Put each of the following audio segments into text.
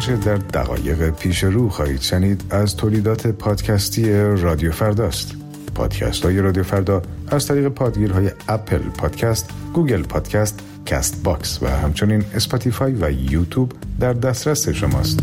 آنچه در دقایق پیش رو خواهید شنید از تولیدات پادکستی رادیو فرداست. پادکست های رادیو فردا از طریق پادگیرهای اپل پادکست، گوگل پادکست، کست باکس و همچنین اسپاتیفای و یوتیوب در دسترس شماست.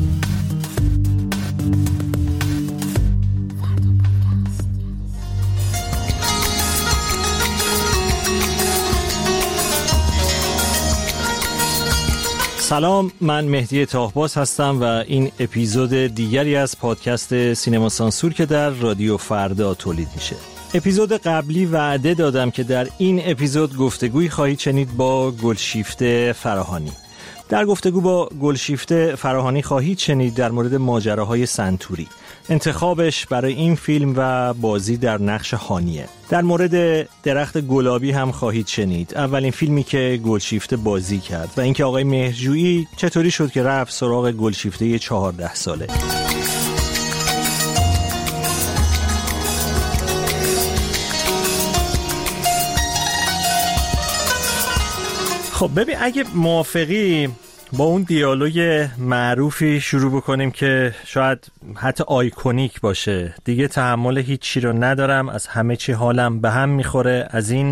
سلام، من مهدی طاهباز هستم و این اپیزود دیگری از پادکست سینما سانسور که در رادیو فردا تولید میشه. اپیزود قبلی وعده دادم که در این اپیزود گفتگویی خواهید شنید با گلشیفته فراهانی. در گفتگو با گلشیفته فراهانی خواهید شنید در مورد ماجراهای سنتوری، انتخابش برای این فیلم و بازی در نقش هانیه. در مورد درخت گلابی هم خواهید شنید، اولین فیلمی که گلشیفته بازی کرد، و اینکه آقای مهرجویی چطوری شد که رفت سراغ گلشیفته 14 ساله. خب ببین، اگه موافقی با اون دیالوگ معروفی شروع بکنیم که شاید حتی آیکونیک باشه. دیگه تحمل هیچ چی رو ندارم، از همه چی حالم به هم میخوره، از این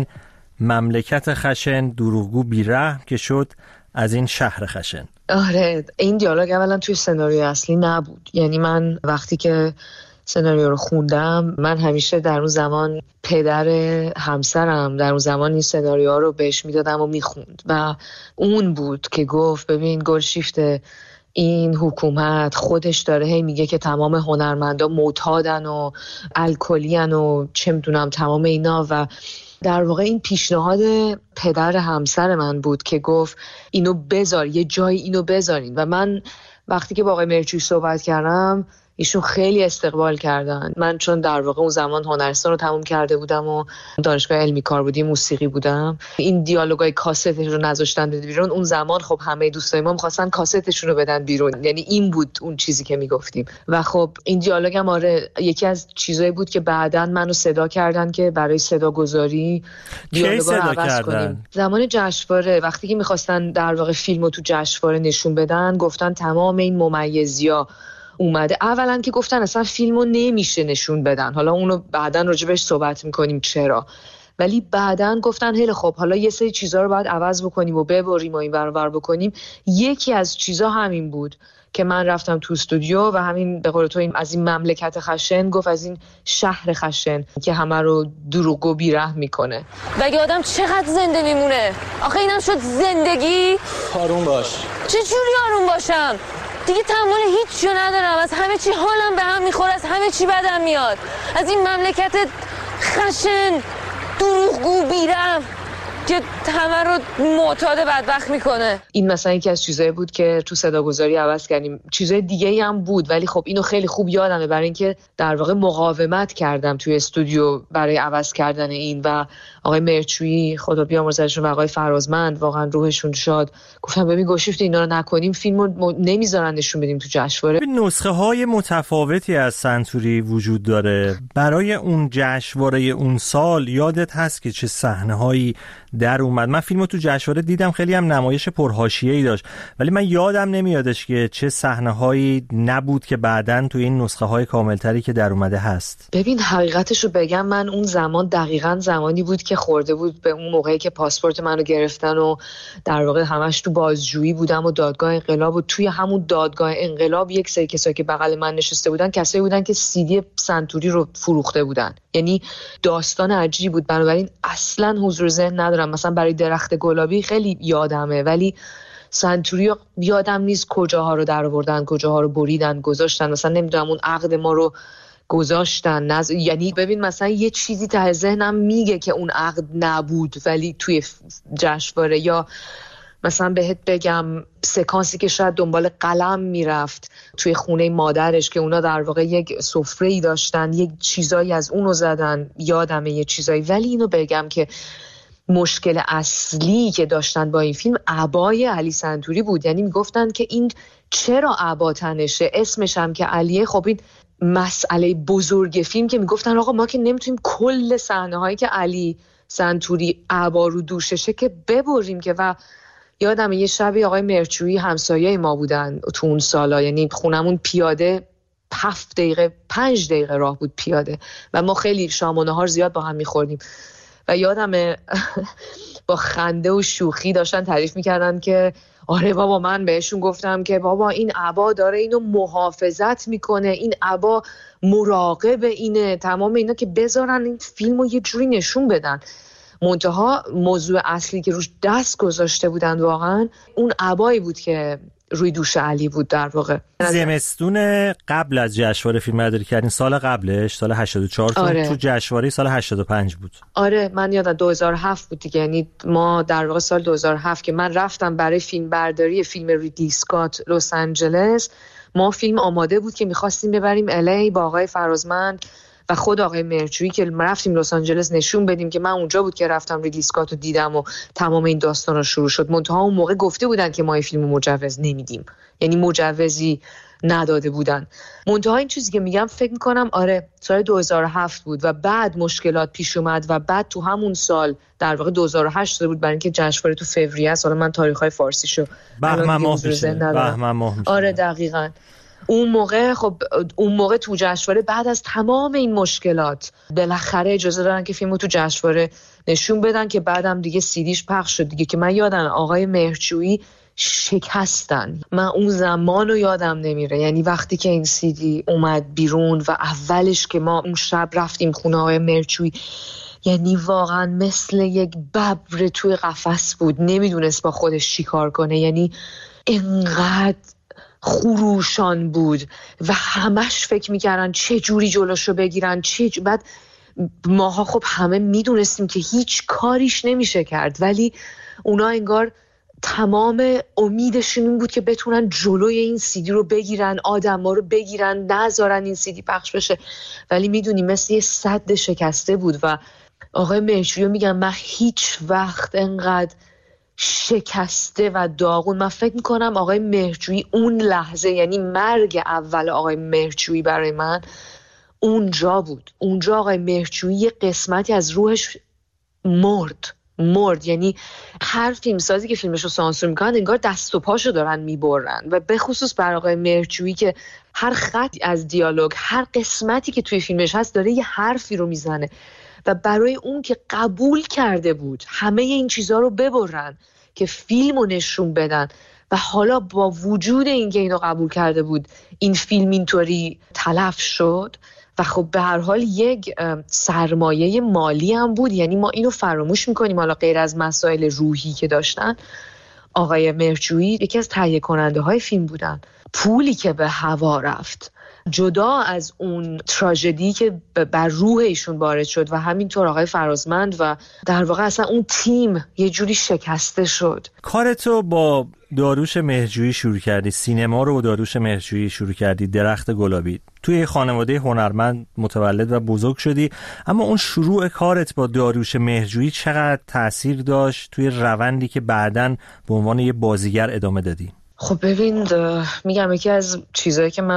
مملکت خشن دروغگو بی‌رحم که شد از این شهر خشن. آره، این دیالوگ اولا توی سناریوی اصلی نبود. یعنی من وقتی که سناریو رو خوندم، من همیشه در اون زمان پدر همسرم در اون زمان این سناریو رو بهش میدادم و میخوند و اون بود که گفت ببین گلشیفته، این حکومت خودش داره هی میگه که تمام هنرمندا معتادن و الکلین و چه میدونم تمام اینا، و در واقع این پیشنهاد پدر همسر من بود که گفت اینو بذار، یه جایی اینو بذارین. و من وقتی که با آقای مهرجویی صحبت کردم، ایشون خیلی استقبال کردن. من چون در واقع اون زمان هنرستان رو تموم کرده بودم و دانشگاه علمی کاربردی موسیقی بودم، این دیالوگای کاستش رو نذاشتن بده بیرون. اون زمان خب همه دوستای ما می‌خواستن کاستشون رو بدن بیرون، یعنی این بود اون چیزی که میگفتیم. و خب این دیالوگم آره یکی از چیزایی بود که بعداً منو صدا کردن که برای صداگذاری دیالوگا رو عوض کنیم. زمان جشنواره وقتی که می‌خواستن در واقع فیلمو تو جشنواره نشون بدن، گفتن تمام این ممیزیا اومده. اولا که گفتن اصلا فیلمو نمیشه نشون بدن، حالا اونو بعدن راجبش صحبت میکنیم چرا، ولی بعدن گفتن هله خب حالا یه سری چیزا رو باید عوض بکنیم و ببریم و این ور بکنیم. یکی از چیزا همین بود که من رفتم تو استودیو و همین به قول تو از این مملکت خشن گفت، از این شهر خشن که همه رو دروغگو بی‌رحم میکنه. مگه آدم چقدر زنده میمونه؟ آخه اینم شد زندگی؟ آروم باش. چه جوری آروم باشم؟ دیگه تحمل هیچ چیو ندارم، از همه چی حالم به هم میخوره، از همه چی بدم میاد، از این مملکت خشن دروغگو بی‌رحم که همه رو معتاد بدبخت میکنه. این مثلا یکی از چیزایی بود که تو صداگذاری عوض کردیم. چیزای دیگه‌ای هم بود ولی خب اینو خیلی خوب یادمه، برای اینکه در واقع مقاومت کردم توی استودیو برای عوض کردن این. و آقای مهرجویی خدا بیامرزشون و آقای فرازمند واقعا روحشون شاد گفتن ببین گلشیفته اینا رو نکنیم فیلمو نمیذارن نشون بدیم تو جشنواره. نسخه های متفاوتی از سنتوری وجود داره. برای اون جشنواره اون سال یادت هست که چه صحنه‌هایی در اومد؟ من فیلمو تو جشنواره دیدم، خیلی هم نمایش پرحاشیه‌ای داشت، ولی من یادم نمیادش که چه صحنه‌هایی نبود که بعداً تو این نسخه‌های کاملتری که در اومده هست. ببین حقیقتش رو بگم، من اون زمان دقیقاً زمانی بود که خورده بود به اون موقعی که پاسپورت منو گرفتن و در واقع همش تو بازجویی بودم و دادگاه انقلاب، و توی همون دادگاه انقلاب یک سری کسایی که بغل من نشسته بودن کسایی بودن که CD سنتوری رو فروخته بودن. یعنی داستان عجیبی بود. بنابراین اصلاً حضور ذهن ندارم. مثلا برای درخت گلابی خیلی یادمه، ولی سنتوری یادم نیست کجاها رو در آوردن، کجاها رو بریدن گذاشتن. مثلا نمیدونم اون عقد ما رو گذاشتن یعنی ببین مثلا یه چیزی ته ذهنم میگه که اون عقد نبود ولی توی جشنواره، یا مثلا بهت بگم سکانسی که شاید دنبال قلم میرفت توی خونه مادرش که اونا در واقع یک سفره‌ای داشتن، یک چیزایی از اونو زدن، یادمه یه چیزایی. ولی اینو بگم که مشکل اصلی که داشتن با این فیلم عبای علی سنتوری بود. یعنی میگفتن که این چرا عبا تنشه، اسمش هم که علیه. خب این مسئله بزرگ فیلم که میگفتن آقا ما که نمیتونیم کل صحنه هایی که علی سنتوری عبا رو دوششه که ببریم که، و یادم یه شبی آقای مرچویی همسایه ما بودن تو اون سالا، یعنی خونمون پیاده 7 دقیقه 5 دقیقه راه بود پیاده و ما خیلی شام و نهار زیاد با هم می‌خوردیم و یادم با خنده و شوخی داشتن تعریف می‌کردن که آره بابا، من بهشون گفتم که بابا این عبا داره اینو محافظت میکنه، این عبا مراقب اینه، تمام اینا که بذارن این فیلمو یه جوری نشون بدن. منتها موضوع اصلی که روش دست گذاشته بودن واقعا اون عبایی بود که روی دوش علی بود. در واقع زمستون قبل از جشنواره فیلمبرداری کردین، سال قبلش سال 84 تو جشنواره سال 85 بود. آره من یادم 2007 بود دیگه، یعنی ما در واقع سال 2007 که من رفتم برای فیلمبرداری فیلم ریدلی اسکات لس آنجلس، ما فیلم آماده بود که می‌خواستیم ببریم الی با آقای فرازمند و خود آقای مرچویی که رفتیم لس آنجلس نشون بدیم که من اونجا بود که رفتم ریدلی اسکات رو دیدم و تمام این داستانا شروع شد. منتها اون موقع گفته بودن که ما این فیلمو مجوز نمیدیم، یعنی مجوزی نداده بودن. منتها این چیزی که میگم فکر میکنم آره سال 2007 بود و بعد مشکلات پیش اومد و بعد تو همون سال در واقع 2008 شده بود برای اینکه جشنواره تو فوریه است. حالا من تاریخ‌های فارسیشو بهمن ماه میشه. آره دقیقاً اون موقع تو جشنواره بعد از تمام این مشکلات بالاخره اجازه دادن که فیلمو تو جشنواره نشون بدن که بعدم دیگه سیدیش پخش شد دیگه، که من یادم آقای مرچویی شکستن. من اون زمانو یادم نمیره، یعنی وقتی که این سیدی اومد بیرون و اولش که ما اون شب رفتیم خونه آقای مرچویی، یعنی واقعا مثل یک ببر توی قفس بود، نمیدونست با خودش چی کار کنه، یعنی اینقدر خروشان بود و همش فکر میکردن چه جوری جلوشو بگیرن. بعد ماها خب همه میدونستیم که هیچ کاریش نمیشه کرد، ولی اونا انگار تمام امیدشون این بود که بتونن جلوی این سیدی رو بگیرن، آدما رو بگیرن، نذارن این سیدی پخش بشه. ولی میدونی مثل یه سد شکسته بود و آقای مرچویی میگم من هیچ وقت انقدر شکسته و داغون، من فکر میکنم آقای مرچویی اون لحظه، یعنی مرگ اول آقای مرچویی برای من اونجا بود. اونجا آقای مرچویی یه قسمتی از روحش مرد، یعنی هر فیلمسازی که فیلمشو سانسور میکنن انگار دست و پاشو دارن میبرن و به خصوص برای آقای مرچویی که هر خط از دیالوگ، هر قسمتی که توی فیلمش هست داره یه حرفی رو میزنه و برای اون که قبول کرده بود همه این چیزها رو ببرن که فیلمو نشون بدن و حالا با وجود اینکه اینو قبول کرده بود این فیلم اینطوری تلف شد و خب به هر حال یک سرمایه مالی هم بود، یعنی ما اینو فراموش میکنیم. حالا غیر از مسائل روحی که داشتن، آقای مرچویی یکی از تهیه کننده های فیلم بودن. پولی که به هوا رفت جدا از اون تراژدی که بر روح ایشون وارد شد و همینطور آقای فرازمند و در واقع اصلا اون تیم یه جوری شکسته شد. کارتو با داریوش مهرجویی شروع کردی، سینما رو با داریوش مهرجویی شروع کردی، درخت گلابی. توی خانواده هنرمند متولد و بزرگ شدی، اما اون شروع کارت با داریوش مهرجویی چقدر تأثیر داشت توی روندی که بعداً به عنوان یه بازیگر ادامه دادی؟ خب ببین میگم یکی از چیزایی که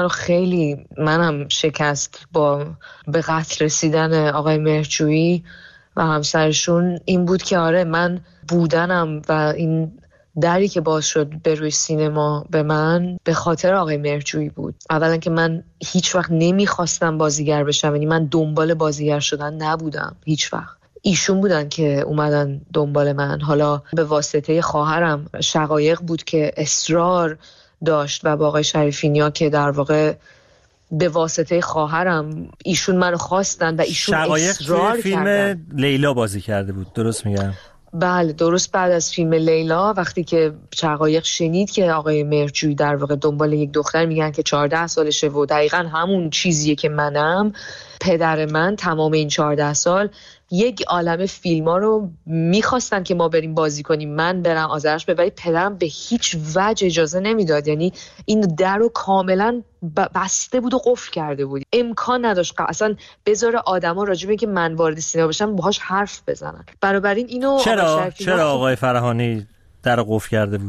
منم شکست به قتل رسیدن آقای مهرجویی و همسرشون این بود که آره من بودنم و این دری که باز شد به روی سینما به من به خاطر آقای مهرجویی بود. اولا که من هیچ وقت نمیخواستم بازیگر بشم، یعنی من دنبال بازیگر شدن نبودم هیچ وقت. ایشون بودن که اومدن دنبال من. حالا به واسطه خواهرم شقایق بود که اصرار داشت و با آقای شریفینیا که در واقع به واسطه خواهرم ایشون منو خواستن و ایشون اصرار کردن. فیلم لیلا بازی کرده بود، درست میگم؟ بله درست. بعد از فیلم لیلا وقتی که شقایق شنید که آقای مهرجویی در واقع دنبال یک دختر، میگن که 14 سالشه و دقیقاً همون چیزیه که منم، پدر من تمام این 14 سال یک عالمه فیلم‌ها رو می‌خواستن که ما بریم بازی کنیم، من برم آذرش، ولی پدرم به هیچ وجه اجازه نمیداد. یعنی این در رو کاملا بسته بود و قفل کرده بود، امکان نداشت اصلا بذاره آدما راجع به اینکه من وارد سینما بشم باهاش حرف بزنن. بنابراین اینو چرا آقای فرهانی در رو قفل کرده بود؟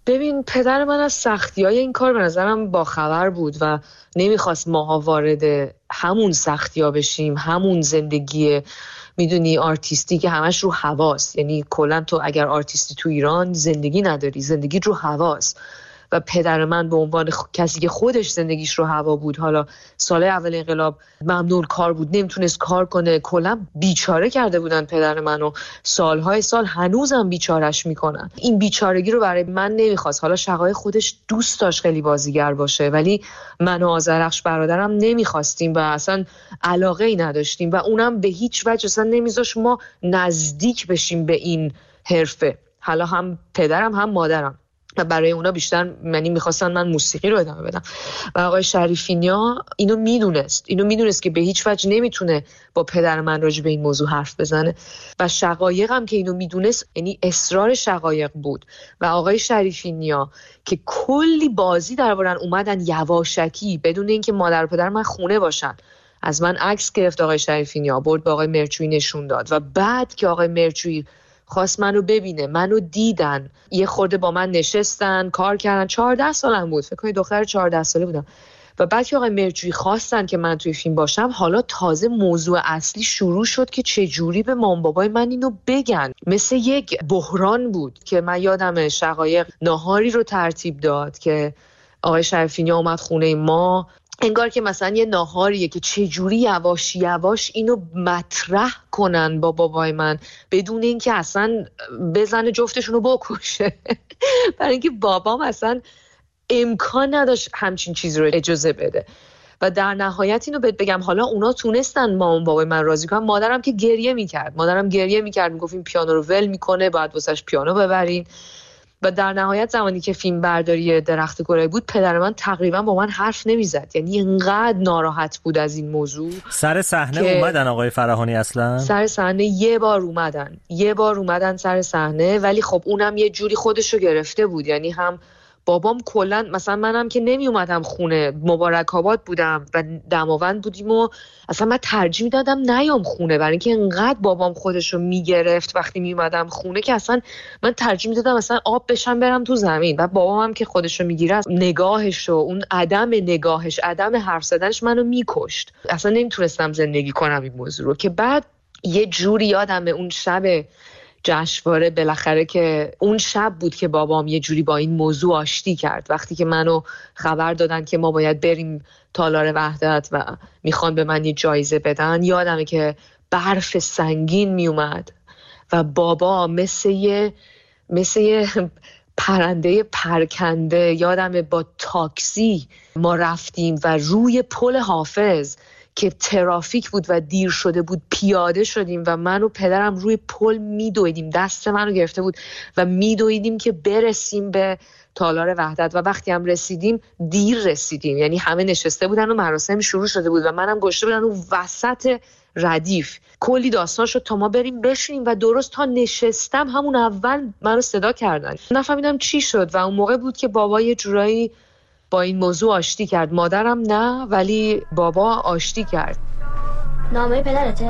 ببین پدر من از سختی‌های این کار به نظرم باخبر بود و نمیخواست ماها وارد همون سختی‌ها بشیم، همون زندگی میدونی آرتیستی که همش رو هواست. یعنی کلا تو اگر آرتیستی تو ایران زندگی نداری، زندگی رو هواست. و پدر من به عنوان کسی که خودش زندگیش رو هوا بود، حالا سال اول انقلاب ممنوع کار بود، نمیتونست کار کنه، کلا بیچاره کرده بودن پدر منو، سالهای سال هنوزم بیچارش میکنن. این بیچارگی رو برای من نمیخواست. حالا شقایق خودش دوست داشت خیلی بازیگر باشه، ولی من و آذرخش برادرم نمیخواستیم و اصلا علاقه ای نداشتیم و اونم به هیچ وجه اصلا نمیذاشت ما نزدیک بشیم به این حرفه. حالا هم پدرم هم مادرم و برای اونا بیشتر میخواستن من موسیقی رو ادامه بدم. و آقای شریفی نیا اینو میدونست که به هیچ وجه نمیتونه با پدر من راجع به این موضوع حرف بزنه و شقایق هم که اینو میدونست، یعنی اصرار شقایق بود و آقای شریفی نیا که کلی بازی دربارن اومدن یواشکی بدون اینکه مادر و پدر من خونه باشن، از من عکس گرفت آقای شریفی نیا، برد به آقای مرچویی نشون داد و بعد که آقای مرچویی خواست منو ببینه، منو دیدن، یه خورده با من نشستن، کار کردن. 14 سالم بود، فکر کنید دختر 14 ساله بودم. و بعد که آقای مرچویی خواستن که من توی فیلم باشم، حالا تازه موضوع اصلی شروع شد که چه جوری به مام بابای من اینو بگن. مثل یک بحران بود که من یادم شقایق ناهاری رو ترتیب داد که آقای شریفی نیا اومد خونه ما، انگار که مثلا یه ناهاریه که چجوری یواش یواش اینو مطرح کنن با بابای من بدون اینکه اصلا بزنه جفتشونو بکشه. برای اینکه بابام اصلا امکان نداشت همچین چیزی رو اجازه بده. و در نهایت اینو بهت بگم، حالا اونا تونستن مامان بابای من راضی کنن. مادرم که گریه میکرد، میگفت این پیانو رو ول میکنه، باید واسش پیانو ببرین. و در نهایت زمانی که فیلم برداری درخت گلابی بود، پدر من تقریبا با من حرف نمیزد. یعنی اینقدر ناراحت بود از این موضوع. سر صحنه اومدن آقای فراهانی؟ اصلا سر صحنه یه بار اومدن سر صحنه، ولی خب اونم یه جوری خودشو گرفته بود. یعنی هم بابام کلا، مثلا منم که نمی اومدم خونه، مبارک آباد بودم و دماوند بودیم و اصلا من ترجیح میدادم نیام خونه، برای اینکه انقدر بابام خودشو میگرفت وقتی می اومدم خونه که اصلا من ترجیح میدادم اصلا آب بشم برم تو زمین. و بابام هم که خودشو میگیره، نگاهش و اون عدم نگاهش، عدم حرف زدنش منو میکشت. اصلا نمیتونستم زندگی کنم این موضوع رو. که بعد یه جوری یادمه اون شب جشنواره، بالاخره که اون شب بود که بابام یه جوری با این موضوع آشتی کرد. وقتی که منو خبر دادن که ما باید بریم تالار وحدت و میخوان به من یه جایزه بدن، یادمه که برف سنگین میومد و بابا مثل یه پرنده پرکنده، یادمه با تاکسی ما رفتیم و روی پل حافظ که ترافیک بود و دیر شده بود پیاده شدیم و من و پدرم روی پل میدویدیم، دست منو گرفته بود و میدویدیم که برسیم به تالار وحدت. و وقتی هم رسیدیم دیر رسیدیم، یعنی همه نشسته بودن و مراسم شروع شده بود و منم گشته بودن اون وسط ردیف. کلی داستان شد تا ما بریم بشینیم و درست تا نشستم همون اول منو صدا کردن. نفهمیدم چی شد و اون موقع بود که بابا یه جورایی با این موضوع آشتی کرد. مادرم نه، ولی بابا آشتی کرد. نامه پدرته؟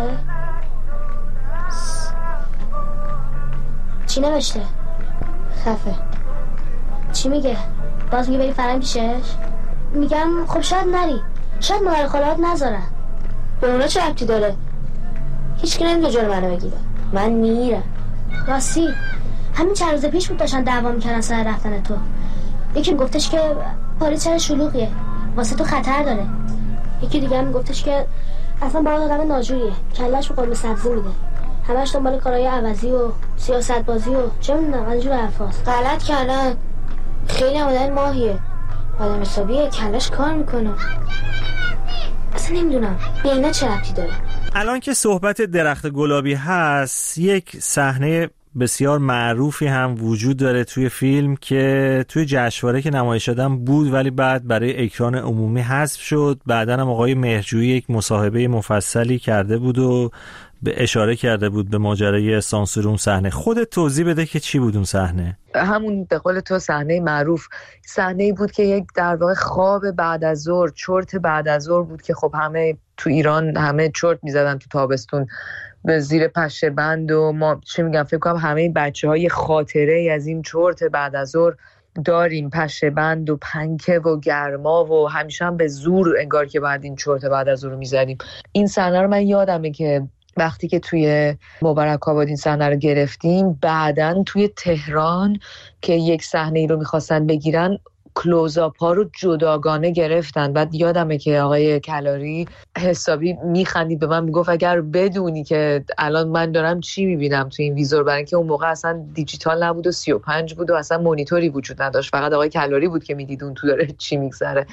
چی نوشته؟ خفه. چی میگه؟ باز میگه بری فرنگ پیشش؟ میگم خب شاید نری، شاید مادر خاله‌ات نذارن. به اونا چه ربطی داره؟ هیچ کی نمیتونه جلو منو بگیره. من میرم. راستی همین چند روز پیش بود داشتن دعوا میکردن سر رفتن تو. یکی گفتش که پاریس چرا شلوغیه، واسه تو خطر داره. یکی دیگه هم گفتش که اصلا باید آدم ناجوریه، کله‌اش به قرمه سبزی میده، همش دنبال کارهای عوضی و سیاست بازی و چه میدونم از جور حرفاست. غلط کردن. خیلی آدم ماهیه، آدم حسابیه، کله‌اش کار میکنه. اصلا نمیدونم به اینا چه ربطی داره. الان که صحبت درخت گلابی هست، یک صحنه بسیار معروفی هم وجود داره توی فیلم که توی جشنواره که نمایش دادن بود ولی بعد برای اکران عمومی حذف شد. بعداً هم آقای مهرجویی یک مصاحبه مفصلی کرده بود و به اشاره کرده بود به ماجرای سانسور اون صحنه. خودت توضیح بده که چی بود اون صحنه؟ همون به قول تو صحنه معروف، صحنه‌ای بود که یک در واقع خواب بعد از ظهر، چرت بعد از ظهر بود که خب همه تو ایران همه چرت می‌زدن تو تابستون به زیر پشه بند و ما چه میگم، فکر کنم همه بچه‌ها یه خاطره از این چرت بعد از ظهر داریم پشه بند و پنکه و گرما و همیشه هم به زور انگار که بعد این چرت بعد از اون رو میزنیم. این صحنه رو من یادمه که وقتی که توی مبارک آباد این صحنه رو گرفتیم، بعدن توی تهران که یک صحنه ای رو میخواستن بگیرن کلوزآپ ها رو جداگانه گرفتن. بعد یادمه که آقای کلاری حسابی میخندید به من، میگفت اگر بدونی که الان من دارم چی میبینم تو این ویزور، برای اینکه اون موقع اصلا دیجیتال نبود و 35 بود و اصلا مانیتوری وجود نداشت، فقط آقای کلاری بود که میدید اون تو داره چی میگذره.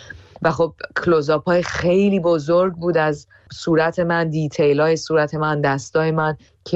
و خب کلوزآپ های خیلی بزرگ بود از صورت من، دیتیل های صورت من، دستای من،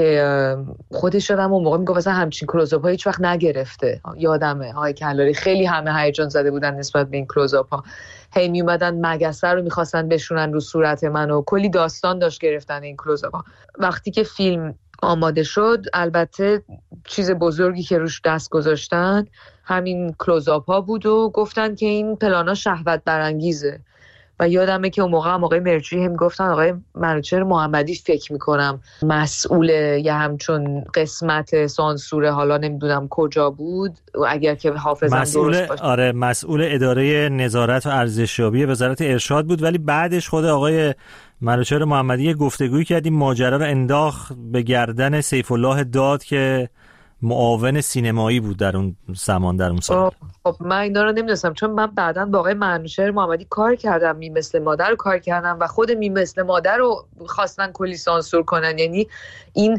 که خودش شدم اون موقع میگفت مثلا همچین کلوزآپ ها هیچ وقت نگرفته. یادمه های کلاری خیلی همه هیجان زده بودن نسبت به این کلوزآپ ها، هی میومدن مگسه رو میخواستن بشونن رو صورت من و کلی داستان داشت گرفتن این کلوزآپ ها. وقتی که فیلم آماده شد، البته چیز بزرگی که روش دست گذاشتن همین کلوزآپ ها بود و گفتن که این پلانا شهوت برانگیزه. و یادمه که اون موقع هم آقای مرجویی هم گفتن آقای منوچهر محمدی فکر میکنم مسئول یه همچون قسمت سانسور، حالا نمیدونم کجا بود، اگر که حافظم درست باشه. آره، مسئول اداره نظارت و ارزشیابی وزارت ارشاد بود، ولی بعدش خود آقای منوچهر محمدی گفتگویی کرد این ماجرا رو انداخت به گردن سیف الله داد که معاون سینمایی بود در اون زمان، در اون سال. خب من اینا رو نمیدونستم، چون من بعداً با آقای منوچهر محمدی کار کردم، می مثل مادر رو کار کردم و خود می مثل مادر رو خواستن کلی سانسور کنن. یعنی این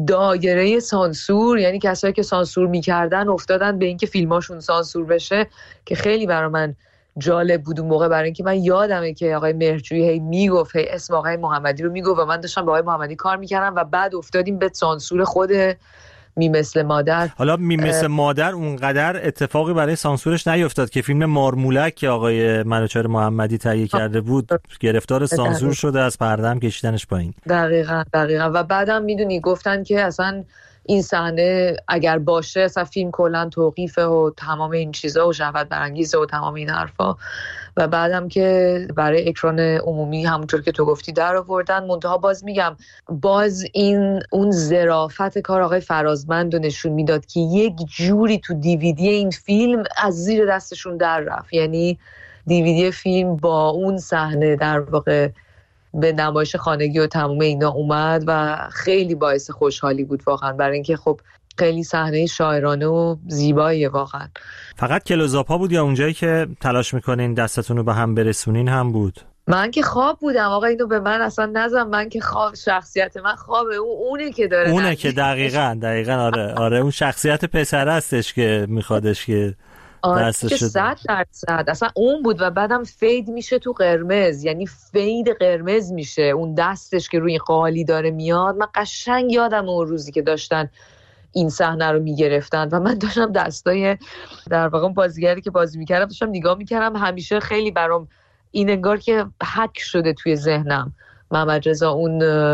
دایره سانسور، یعنی کسایی که سانسور میکردن افتادن به اینکه فیلماشون سانسور بشه، که خیلی برای من جالب بود اون موقع، برای اینکه من یادمه که آقای مهرجویی هی میگفت، هی اسم آقای محمدی رو میگفت و من داشتم با آقای محمدی کار میکردم و بعد افتادیم به سانسور خود می مثل مادر. حالا می مثل مادر اونقدر اتفاقی برای سانسورش نیفتاد که فیلم مارمولک که آقای منوچهر محمدی تهیه کرده بود گرفتار سانسور شده، از پرده هم کشیدنش پایین. دقیقاً. و بعدم میدونی گفتن که اصلا این صحنه اگر باشه اصلا فیلم کلا توقیفه و تمام این چیزا و شهوت برانگیزه و تمام این حرفا. و بعدم که برای اکران عمومی همونطور که تو گفتی در آوردن. منتها باز میگم، باز این اون ظرافت کار آقای فرازمند رو نشون میداد که یک جوری تو دیویدی این فیلم از زیر دستشون در رفت. یعنی دیویدی فیلم با اون صحنه در واقع به نمایش خانگی و تمام اینا اومد و خیلی باعث خوشحالی بود واقعا، برای اینکه خب خیلی صحنه شاعرانه و زیباییه واقعا. فقط کلوزآپ ها بود یا اونجایی که تلاش میکنین دستتون رو به هم برسونین هم بود؟ من که خواب بودم آقا، اینو به من اصلا نزن، من که خواب، شخصیت من خوابه، اونه که داره، اونه که دقیقاً آره اون شخصیت پسر هستش که میخوادش که دستش 100% اصلا اون بود. و بعدم فید میشه تو قرمز، یعنی فید قرمز میشه اون دستش که روی قالی داره میاد. من قشنگ یادم اون روزی که داشتن این صحنه رو میگرفتن و من داشتم دستای در واقع بازیگری که بازی میکردم داشتم نگاه میکردم. همیشه خیلی برام این انگار که حک شده توی ذهنم محمد رضا اون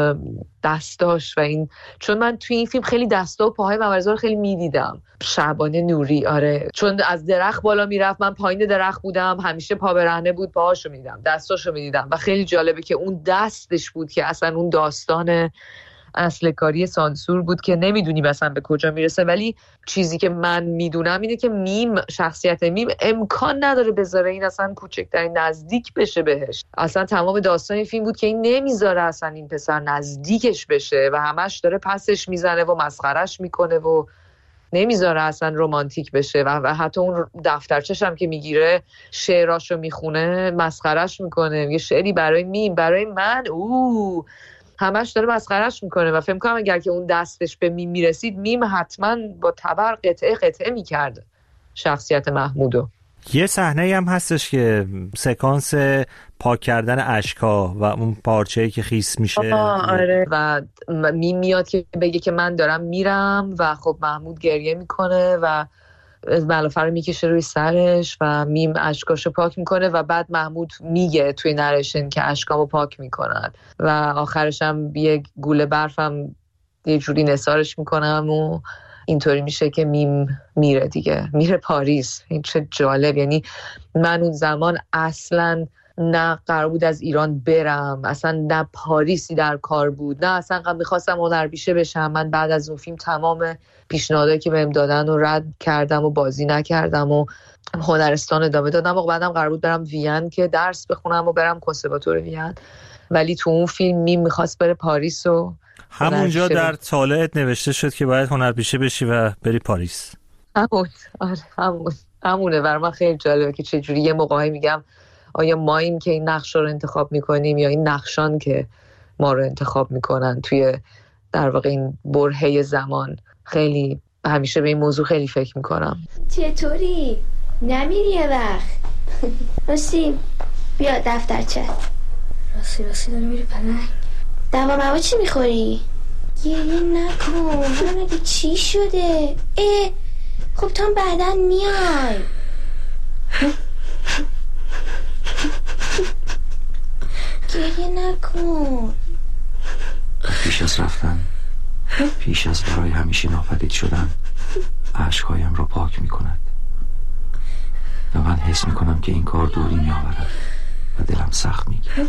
دستاش و این، چون من توی این فیلم خیلی دستا و پاهای محمد رضا رو خیلی میدیدم. شعبان نوری، آره، چون از درخت بالا میرفت، من پایین درخت بودم، همیشه پا برهنه بود، پاهاشو میدیدم، دستاشو میدیدم و خیلی جالبه که اون دستش بود که اصلا اون داستان اصل کاری سانسور بود که نمیدونی مثلا به کجا میرسه. ولی چیزی که من میدونم اینه که میم، شخصیت میم امکان نداره بذاره این اصلا کوچکترین نزدیک بشه بهش. اصلا تمام داستان این فیلم بود که این نمیذاره اصلا این پسر نزدیکش بشه و همش داره پسش میزنه و مسخرش میکنه و نمیذاره اصلا رمانتیک بشه و حتی اون دفترچش هم که میگیره شعراشو میخونه مسخرش میکنه. یه شعری برای میم، برای من همش داره مسخرهش میکنه و فکر کنم اگر که اون دستش به میم میرسید، میم حتما با تبر قطعه میکرد شخصیت محمودو. یه صحنه هم هستش که سکانس پاک کردن اشکا و اون پارچه‌ای که خیس میشه. آره. و میم میاد که بگه که من دارم میرم و خب محمود گریه میکنه و ملافه رو میکشه روی سرش و میم اشکاشو پاک میکنه و بعد محمود میگه توی نریشن که اشکامو پاک میکنن و آخرش هم یه گوله برفم یه جوری نثارش میکنم و اینطوری میشه که میم میره دیگه، میره پاریس. این چه جالب. یعنی من اون زمان اصلا نه قرار بود از ایران برم، اصلا نه پاریسی در کار بود، نه اصلا میخواستم هنرپیشه بشم. من بعد از اون فیلم تمام پیشنهادایی که بهم دادن و رد کردم و بازی نکردم و هنرستان ادامه دادم و بعدم قرار بود برم وین که درس بخونم و برم کنسرواتوار وین، ولی تو اون فیلم میخواست بره پاریس و همونجا در طالعت نوشته شد که باید هنرپیشه بشی و بری پاریس. همونه. برای من خیلی جالبه که چجوری یه موقعی میگم آیا ما این که این نقش رو انتخاب میکنیم یا این نقشان که ما رو انتخاب میکنن توی در واقع این برهه زمان. خیلی همیشه به این موضوع خیلی فکر میکنم. چطوری؟ نمیری یه وقت؟ راستی بیا دفترچه. راستی داری میری پلنگ؟ دوا موا چی میخوری؟ گریه نکن. من اگه چی شده؟ خب تو هم بعداً میای. گریه نکن. پیش از رفتن، پیش از برای همیشه ناپدید شدن، اشکهایم را پاک میکند و من حس میکنم که این کار دوری میآورد و دلم سخت میگیرد.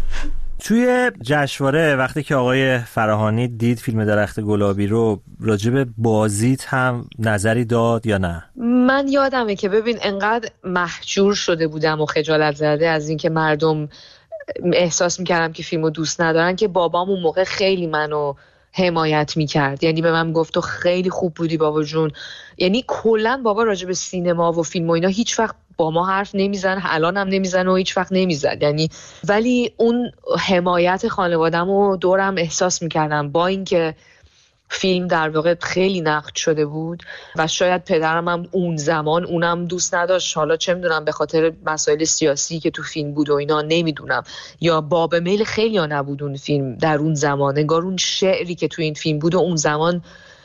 توی جشنواره وقتی که آقای فراهانی دید فیلم درخت گلابی رو، راجب بازیت هم نظری داد یا نه؟ من یادمه که ببین انقدر محجور شده بودم و خجالت زده از اینکه مردم احساس میکردم که فیلمو دوست ندارن که بابام اون موقع خیلی منو حمایت میکرد. یعنی به من گفت تو خیلی خوب بودی بابا جون. یعنی کلا بابا راجب سینما و فیلم و اینا هیچ وقت با ما حرف نمیزن، الان هم نمیزن و هیچ وقت نمیزد. یعنی ولی اون حمایت خانواده‌مو دورم احساس میکردم، با اینکه فیلم در واقع خیلی نقد شده بود و شاید پدرم هم اون زمان اونم دوست نداشت، حالا چه میدونم به خاطر مسائل سیاسی که تو فیلم بود و اینا نمیدونم، یا باب میل خیلی ها نبود اون فیلم در اون زمان، انگار اون شعری که تو این فیلم بود و اون زمان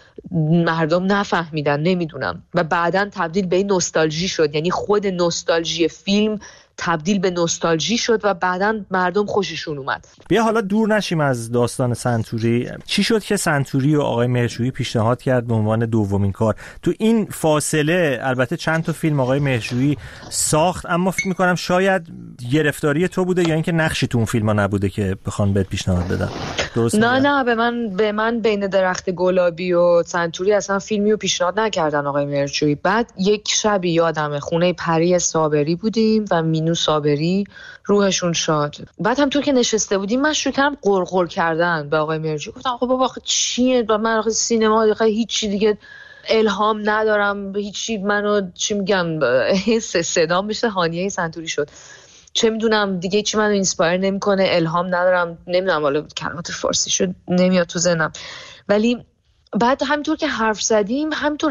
مردم نفهمیدن، نمیدونم. و بعداً تبدیل به نوستالژی شد، یعنی خود نوستالژی فیلم تبدیل به نوستالژی شد و بعداً مردم خوششون اومد. بیا حالا دور نشیم از داستان سنتوری. چی شد که سنتوری و آقای مهرجویی پیشنهاد کرد به عنوان دومین کار؟ تو این فاصله البته چند تا فیلم آقای مهرجویی ساخت، اما فکر می‌کنم شاید گرفتاری تو بوده یا اینکه نقشی تو اون فیلم‌ها نبوده که بخوان بهت پیشنهاد بدن. درست نه به من بین درخت گلابی و سنتوری اصلا فیلمی رو پیشنهاد نکردن آقای مهرجویی. بعد یک شب یادمه خونه پری صابری بودیم و مینو صابری روحشون شاد. بعد همونطور که نشسته بودیم من شروع کردم غرغر کردن به آقای مهرجویی. گفتم خب بابا چیه؟ من آخه سینما هیچی دیگه الهام ندارم، هیچی منو چی میگم صدام مثل هانیه سنتوری شد، چه میدونم دیگه چی منو اینسپایر نمیکنه، الهام ندارم، نمیدونم حالا کلمات فارسی شد نمیاد تو ذهنم. ولی بعد همینطور که حرف زدیم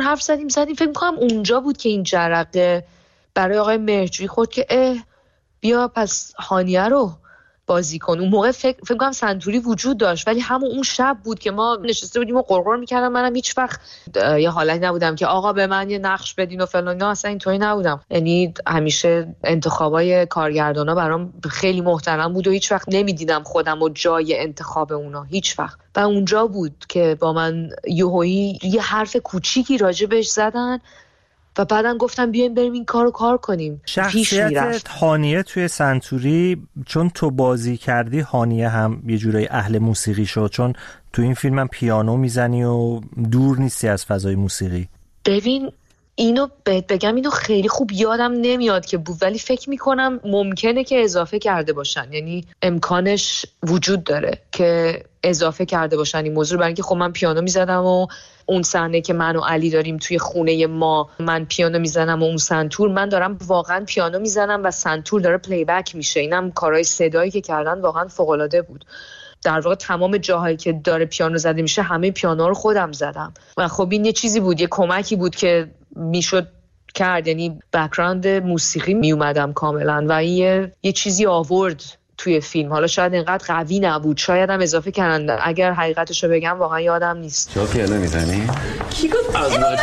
فکر میکنم اونجا بود که این جرقه برای آقای مهرجویی خورد که بیا پس هانیه رو بازی کن. اون موقع فکر کنم سنتوری وجود داشت، ولی همون اون شب بود که ما نشسته بودیم و قرقر میکردم. منم هیچ وقت یه حالتی نبودم که آقا به من یه نقش بدین و فلان، نه اصلا اینطوری نبودم. یعنی همیشه انتخابای کارگردانا برام خیلی محترم بود و هیچ وقت نمیدیدم خودم و جای انتخاب اونا، هیچ وقت. و اونجا بود که با من یهویی یه حرف کوچیکی راجبش زدن و بعدم گفتم بیایم بریم این کارو کار کنیم. شخصیت هانیه توی سنتوری چون تو بازی کردی، هانیه هم یه جورای اهل موسیقی شد، چون تو این فیلم هم پیانو میزنی و دور نیستی از فضای موسیقی. ببین اینو بگم، اینو خیلی خوب یادم نمیاد که بود، ولی فکر میکنم ممکنه که اضافه کرده باشن، یعنی امکانش وجود داره که اضافه کرده باشن این موضوع، برای اینکه خب من پیانو میزدم و اون صحنه که من و علی داریم توی خونه ما، من پیانو میزنم و اون سنتور، من دارم واقعا پیانو میزنم و سنتور داره پلی بک میشه. اینم کارهای صدایی که کردن واقعا فوق العاده بود. در واقع تمام جاهایی که داره پیانو زده میشه همه پیانو رو خودم زدم و خب این یه چیزی بود، یه کمکی بود که میشد کرد، یعنی بک‌گراند موسیقی میومدم کاملا و این یه چیزی آورد توی فیلم. حالا شاید اینقدر قوی نبود، شاید هم اضافه کردن، اگر حقیقتشو بگم واقعا یادم نیست. تو پیانو میزنی؟ کی گفت؟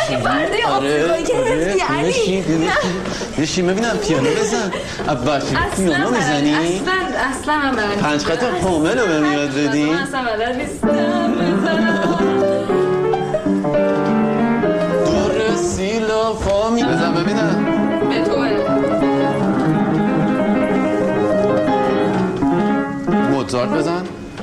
بشین ببینم پیانو بزن. اولش پیانو میزنی؟ اصلا من بلد پنج خط کامل رو به میاد بدی؟ اصلا بلد نیستم بزنم. دور سیلا فامی بزن ببینم. به توه موزارت بزن.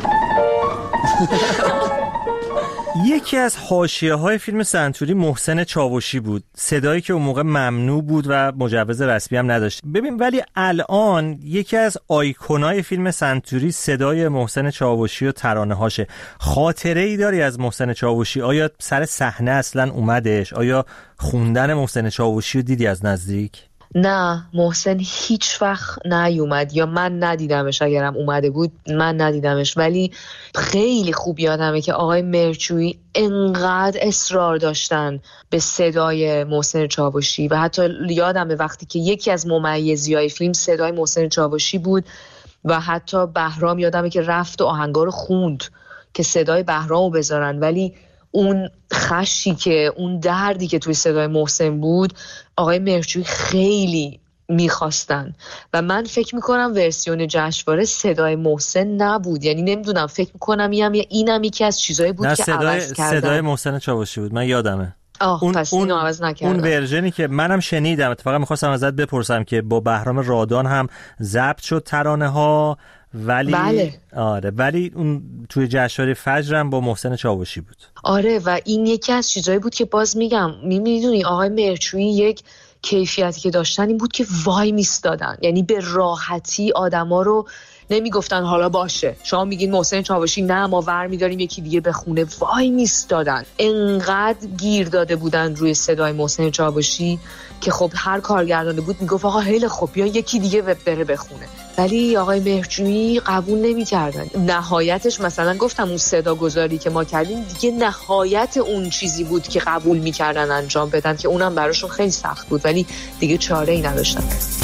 یکی از حاشیه‌های فیلم سنتوری محسن چاوشی بود، صدایی که اون موقع ممنوع بود و مجوز رسمی هم نداشت. ببین ولی الان یکی از آیکونای فیلم سنتوری صدای محسن چاوشی و ترانه‌هاشه. خاطره‌ای داری از محسن چاوشی؟ آیا سر صحنه اصلا اومدش؟ آیا خوندن محسن چاوشی رو دیدی از نزدیک؟ نه، محسن هیچ وقت نیومد یا من ندیدمش. اگرم اومده بود من ندیدمش، ولی خیلی خوب یادمه که آقای مرچویی انقدر اصرار داشتن به صدای محسن چاوشی و حتی یادمه وقتی که یکی از ممیزی‌های فیلم صدای محسن چاوشی بود و حتی بهرام یادمه که رفت و آهنگا رو خوند که صدای بهرامو بذارن، ولی اون خشی که اون دردی که توی صدای محسن بود آقای مرچویی خیلی میخواستن و من فکر میکنم ورسیون جشنواره صدای محسن نبود. یعنی نمیدونم، فکر میکنم اینم یکی از چیزایی بود که عوض کردن. صدای محسن چاوشی بود، من یادمه. پس اینو عوض نکردن. اون ورژنی که منم شنیدم، اتفاقا میخواستم ازت بپرسم که با بهرام رادان هم ضبط شد ترانه ها، ولی بله. آره، ولی اون توی جشنواره فجر هم با محسن چاوشی بود. آره، و این یکی از چیزایی بود که باز میگم میدونی آقای مرچویی یک کیفیتی که داشتن این بود که وای میستادن، یعنی به راحتی آدما رو نمیگفتن حالا باشه شما میگین محسن چاوشی نه ما ور میداریم یکی دیگه بخونه، وای میستادن. انقدر گیر داده بودن روی صدای محسن چاوشی که خب هر کارگردانی بود میگفت آقا خیلی خوب بیا یکی دیگه بره بخونه، ولی آقای مرچویی قبول نمی‌کردن. نهایتش مثلا گفتم اون صدا گذاری که ما کردیم دیگه نهایت اون چیزی بود که قبول می‌کردن انجام بدن که اونم براشون خیلی سخت بود، ولی دیگه چاره‌ای نداشتن.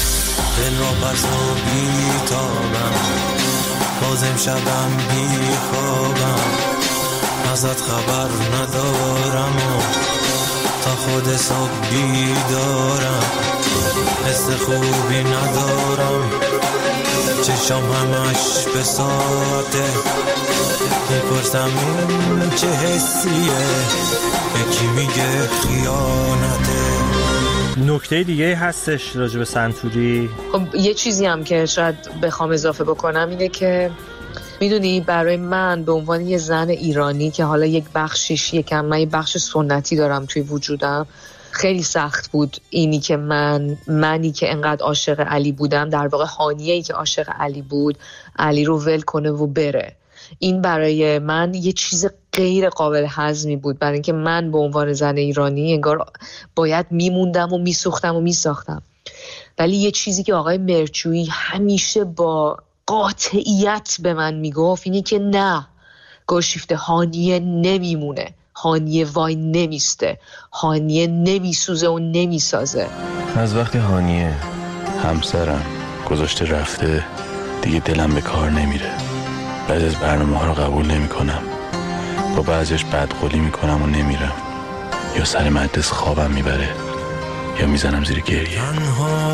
بازم شبم بی خوابم ازت خبر ندارم و تا خود صبح بیدارم حس خوبی ندارم چشم همش به ساعته میپرسم این چه حسیه یکی میگه خیانته. نکته دیگه هستش راجع به سنتوری؟ خب یه چیزی هم که شاید بخوام اضافه بکنم اینه که میدونی برای من به عنوان یه زن ایرانی که حالا یک بخشش یکم من یه بخش سنتی دارم توی وجودم، خیلی سخت بود اینی که منی که انقدر عاشق علی بودم، در واقع هانیه‌ای که عاشق علی بود، علی رو ول کنه و بره. این برای من یه چیز غیر قابل هضمی بود، برای اینکه من به عنوان زن ایرانی انگار باید میموندم و میسوختم و میساختم. ولی یه چیزی که آقای مرچویی همیشه با قاطعیت به من میگفت اینی که نه، گوشیفته هانیه نمیمونه، هانیه وای نمیسته، هانیه نمیسوزه و نمیسازه. از وقتی هانیه همسرم گذاشته رفته دیگه دلم به کار نمیره. بعد از برنامه ها رو قبول نمی کنم، با بعضیش بدقولی میکنم و نمیرم، یا سر مدرس خوابم میبره یا میزنم زیر گریه. تنها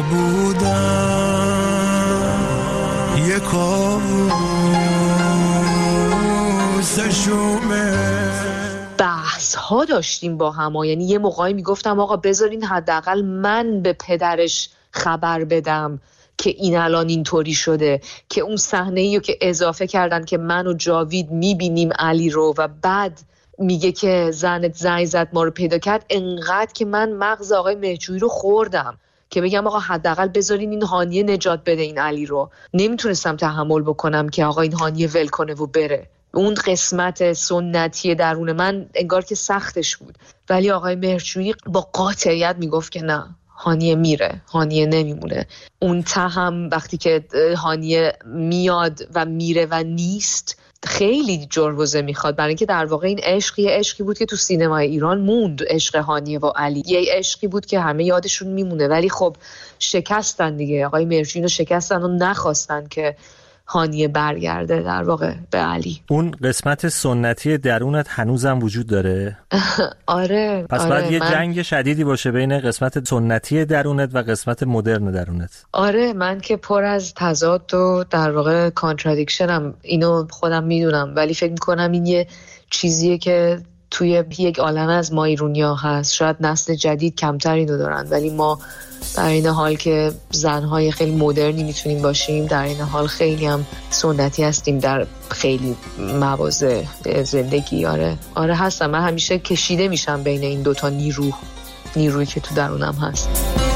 بودم یک کابوس شومه. بحث ها داشتیم با هم، یعنی یه موقعی میگفتم آقا بذارین حداقل من به پدرش خبر بدم که این الان اینطوری شده، که اون صحنه‌ای رو که اضافه کردن که من و جاوید میبینیم علی رو و بعد میگه که زنت زنگ زد ما رو پیدا کرد، انقدر که من مغز آقای مهجویی رو خوردم که بگم آقا حداقل بذارین این هانیه نجات بده این علی رو. نمیتونستم تحمل بکنم که آقا این هانیه ول کنه و بره. اون قسمت سنتی درون من انگار که سختش بود، ولی آقای مهرجویی با قاطعیت میگفت که نه، هانیه میره، هانیه نمیمونه. اون هم وقتی که هانیه میاد و میره و نیست خیلی جربوزه میخواد، برای اینکه در واقع این عشقی بود که تو سینمای ایران موند، عشق هانیه و علی یه عشقی بود که همه یادشون میمونه، ولی خب شکستن دیگه، آقای مهرجویی رو شکستن و نخواستن که هانیه برگرده در واقع به علی. اون قسمت سنتی درونت هنوزم وجود داره؟ آره. پس باید یه جنگ شدیدی باشه بین قسمت سنتی درونت و قسمت مدرن درونت. آره، من که پر از تضاد و در واقع کانترادیکشنم، اینو خودم میدونم، ولی فکر میکنم این یه چیزیه که توی یک عالمه از ما ایرونیا هست. شاید نسل جدید کمتر اینو دارن، ولی ما در این حال که زنهای خیلی مدرنی میتونیم باشیم، در این حال خیلی هم سنتی هستیم در خیلی مواضع زندگی. آره هستم. من همیشه کشیده میشم بین این دوتا نیرویی که تو درونم هست.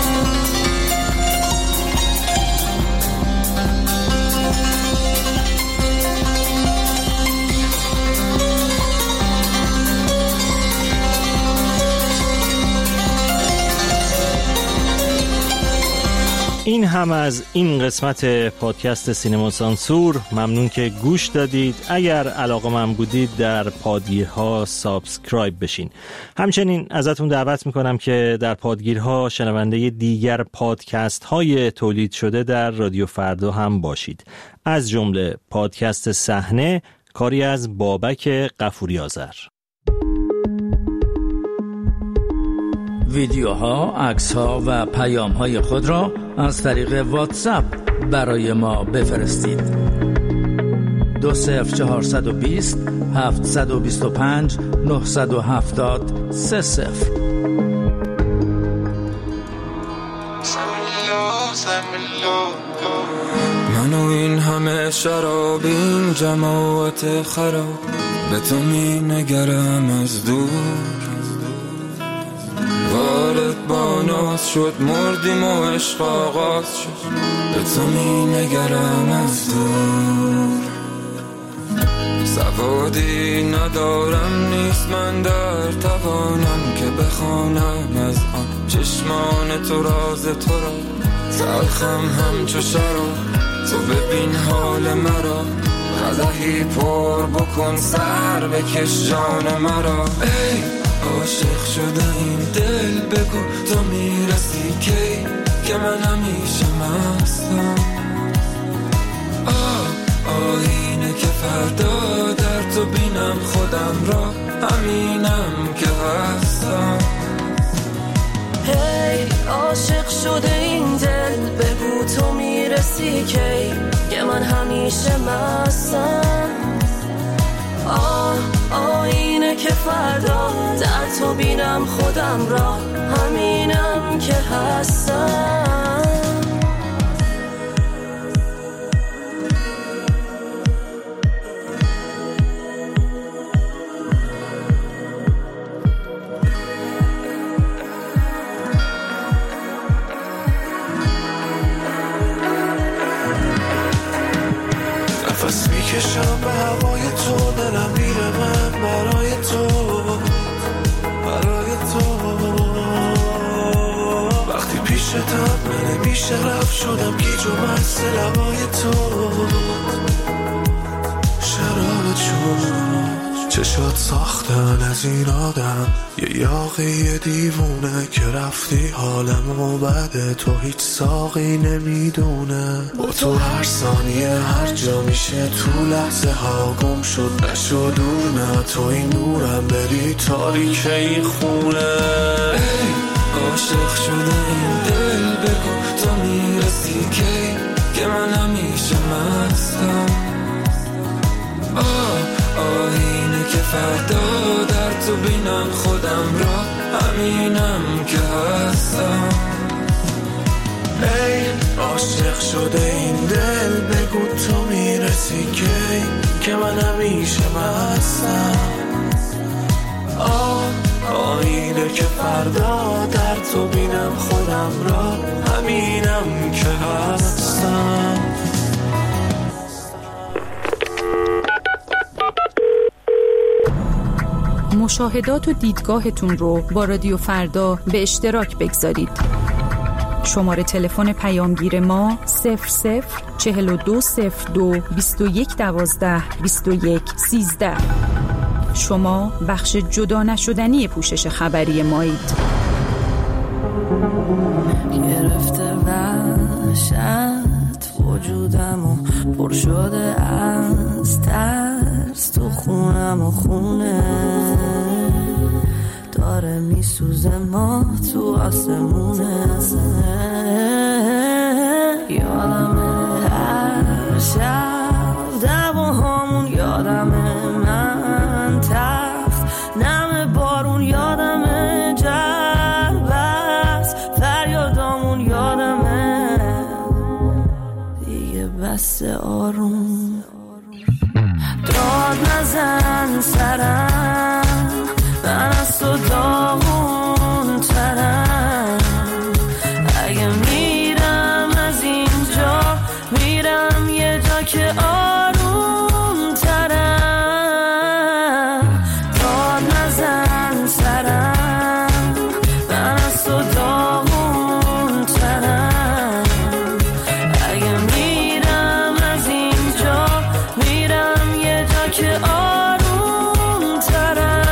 این هم از این قسمت پادکست سینما سانسور. ممنون که گوش دادید. اگر علاقه‌مند بودید در پادگیرها سابسکرایب بشین. همچنین ازتون دعوت میکنم که در پادگیرها شنونده دیگر پادکست های تولید شده در رادیو فردا هم باشید، از جمله پادکست صحنه، کاری از بابک غفوری آذر. ویدیوها، عکس‌ها و پیام‌های خود را از طریق واتساپ برای ما بفرستید. 20420 725 970 30. منو این همه شراب، این جماعت خراب، به تو می نگرم از دور. وارد با ناز شد، مردیم و عشق آغاز شد، به تو می نگرم از دور. سوادی ندارم، نیست من در توانم که بخوانم از آن چشمان تو راز تو را. تلخم همچو شراب، تو ببین حال مرا، قدحی پر بکن سر بکش جان مرا. ای عاشق شده این دل، بگو تو میرسی کی که من همیشه مستم. آینه که فردا در تو بینم خودم را، همینم که هستم. هی عاشق شده این دل، بگو تو میرسی کی که من همیشه مستم. آینه که فردا در تو بینم خودم را، همینم که هستم. نفس میکشم به هوای تو، دلم میره من برای تو، برای تو. وقتی پیشتم من نمیشه رفت، شدم گیج و مست لبای تو. شراب چون چشات ساختن از این آدم، یه یاقی دیوونه که رفتی حالمو بده، تو هیچ ساقی نمیدونه. با تو هر ثانیه هر جا میشه، تو لحظه ها گم شد نشد دور. نه تو این نورم بری تاریک این خونه. ای عاشق شده این دل، بگو تو میرسی کی که من همیشه مستم. آینه که فردا در تو بینم خودم را، همینم که هستم. ای عاشق شده این دل، بگو تو میرسی کی که من همیشه مستم. آینه که فردا در تو بینم خودم را، همینم که هستم. مشاهدات و دیدگاهتون رو با رادیو فردا به اشتراک بگذارید. شماره تلفن پیامگیر ما 004202 2112 2113. شما بخش جدا نشدنی پوشش خبری مایید. گرفته وحشت وجودمو، پر شده از ترس، تو خونم و خونه داره میسوزه، ما تو آسمونه. یادمه هر شب دعواهامون، یادمه من تخت سرم، من از تو داغون ترم. اگه میرم از اینجا، میرم یه جا که آروم ترم. داد نزن سرم، من از تو داغون ترم. اگه میرم از اینجا، میرم یه جا که آروم ترم.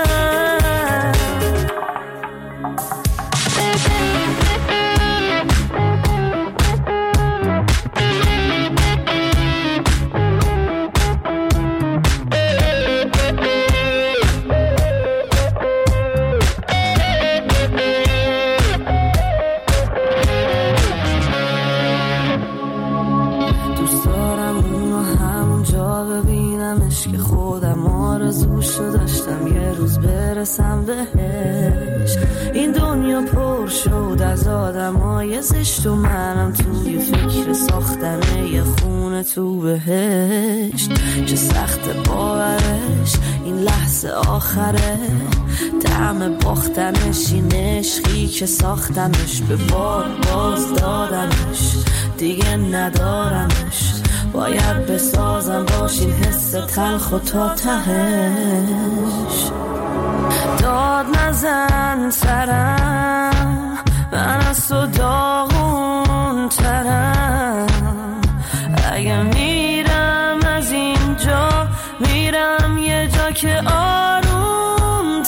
دوست دارم اونو همونجا ببینمش که خودم آرزوشو داشتم یه روز برسم بهش. این دنیا پر شد از آدمای زشت و منم توی فکر ساختن یه خونه تو بهشت. چه سخت باورش این لحظه آخره، طعم باختنش این عشقی که ساختمش، به بار باز دادمش دیگه ندارمش. باید بسازم باش این حس تلخ و تا تهش. داد نزن سرم، من از تو داغون ترم. اگه میرم از اینجا، میرم یه جا که آروم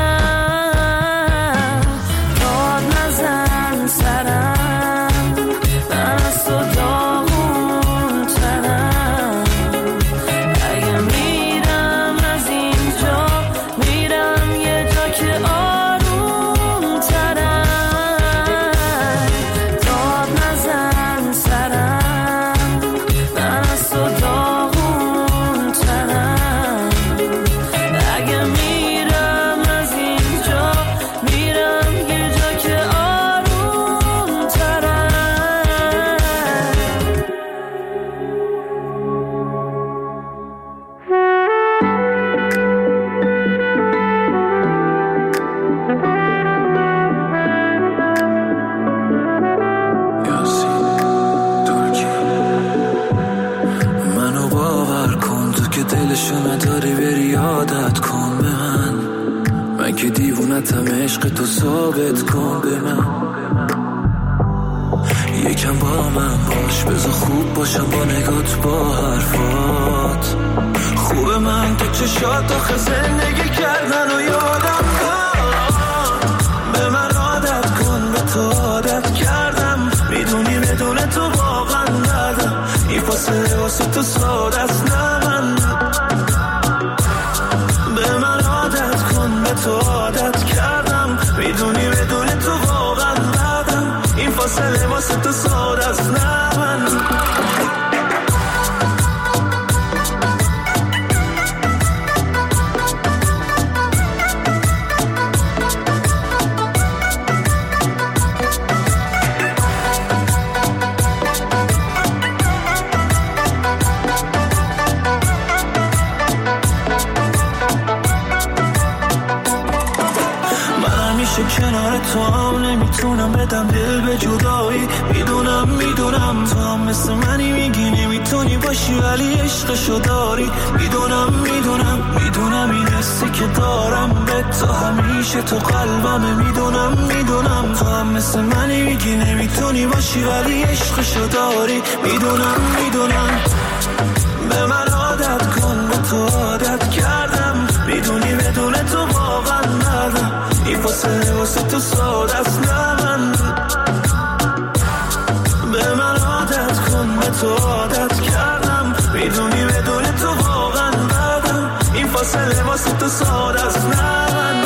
ترم. داد نزن سرم، من از تو داغون ترم. اگه میرم از اینجا، میرم یه جا که آروم ترم. داد نزن سرم، من از تو داغون ترم. اگه میرم از اینجا، میرم یه جا که آروم ترم. منو باور کن، تو که دلشو نداری بری عادت کن به من که دیوونتم، عشق تو ثابت کن به من. یکم با من باش، بذار خوب باشم با نگات با حرفات. خوبه من تو چشات آخه زندگی کردن و یادم کن. به من عادت کن، به تو عادت کردم، میدونی بدون تو واقعا ندم. این فاصله واسه تو ساده است نه من. به من عادت کن، به تو عادت کردم، میدونی بدون تو واقعا ندم. این فاصله واسه تو ساده است نه من. کنار تو هم نمیتونم بدم دل به جدایی. میدونم تو هم مثل منی، میگی نمیتونی باشی ولی عشقشو داری. میدونم این حسی که دارم به تو همیشه تو قلبمه. میدونم تو هم مثل منی، میگی نمیتونی باشی ولی عشقشو داری. میدونم به من عادت کن، به تو عادت کردم، میدونی بدون تو واقعا ندم. این فاصله واسه تو ساده است نه من. به من عادت کن، به تو عادت کردم، میدونی بدون تو واقعا ندم. این فاصله واسه تو ساده است نه من.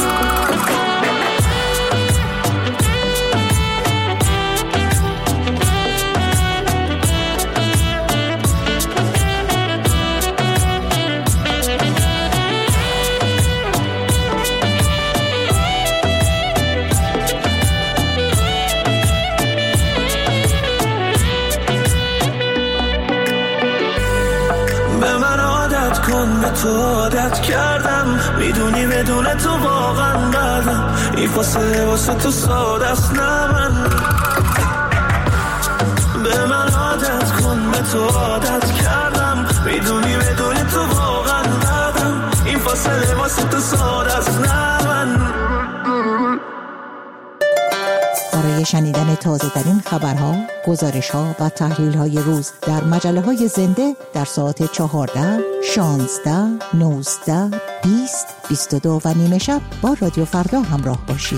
تو عادت کردم، میدونی بدون تو واقعا بعدم، این فاصله واسه تو ساده است. نه من به من عادت کن، به تو عادت کردم، میدونی بدون تو واقعا بعدم، این فاصله واسه تو ساده است. نه من برای شنیدن تازه ترین خبرها، گزارش‌ها و تحلیل‌های روز در مجله‌های زنده در ساعت 14، 16، 19، 20، 22 و نیمه شب با رادیو فردا همراه باشید.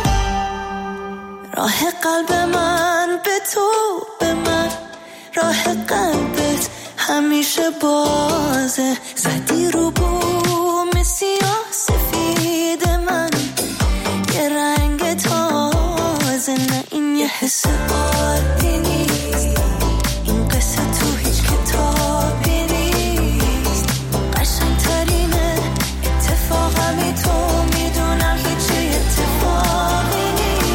راه قلب من به تو، به من راه قلبت همیشه بازه، زدی رو بوم سیاه سفید من یه رنگ تازه. نه این یه حس عادی نیست، این قصه تو هیچ کتابی نیست، قشنگ‌ترینه اتفاقمی تو، میدونم هیچی اتفاقی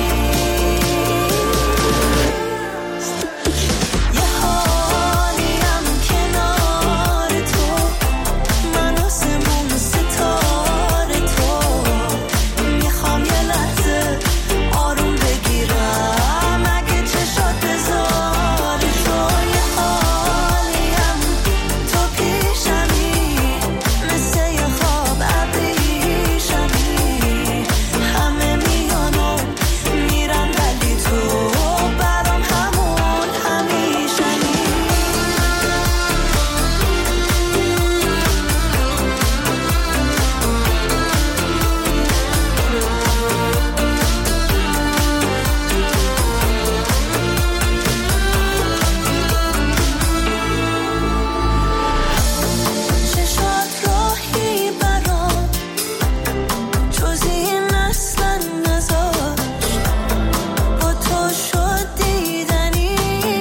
نیست. یه حالیم کنار تو، من آسمون ستاره تو، میخوام یه لحظه آروم بگیرم اگه چشات بذاری تو. یه حالیم تو پیشمی، مثل یه خواب ابریشمی، همه میان و میرن ولی تو برام همون همیشنی. چشات راهی برام جزی این اصلا نذاشت، با تو شد دیدنی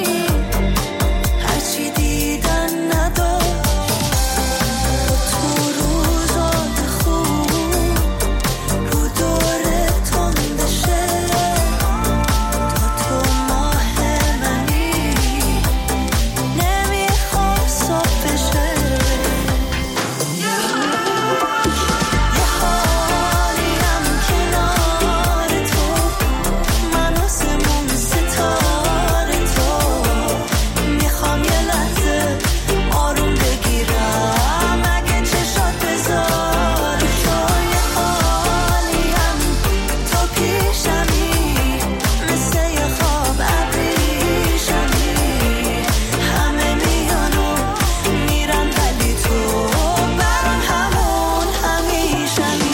هرچی دیدن نداشت. با تو روزات خوب رو دوره تندشه، تو ماه منی نمیخوام صاف بشه. یه حالیم کنار تو، من آسمون ستاره تو، میخوام یه لحظه آروم بگیرم اگه چشات بذاری تو. یه حالیم تو پیشمی، مثل یه خواب ابریشمی، همه میان و میرن ولی تو برام همون همیشنی.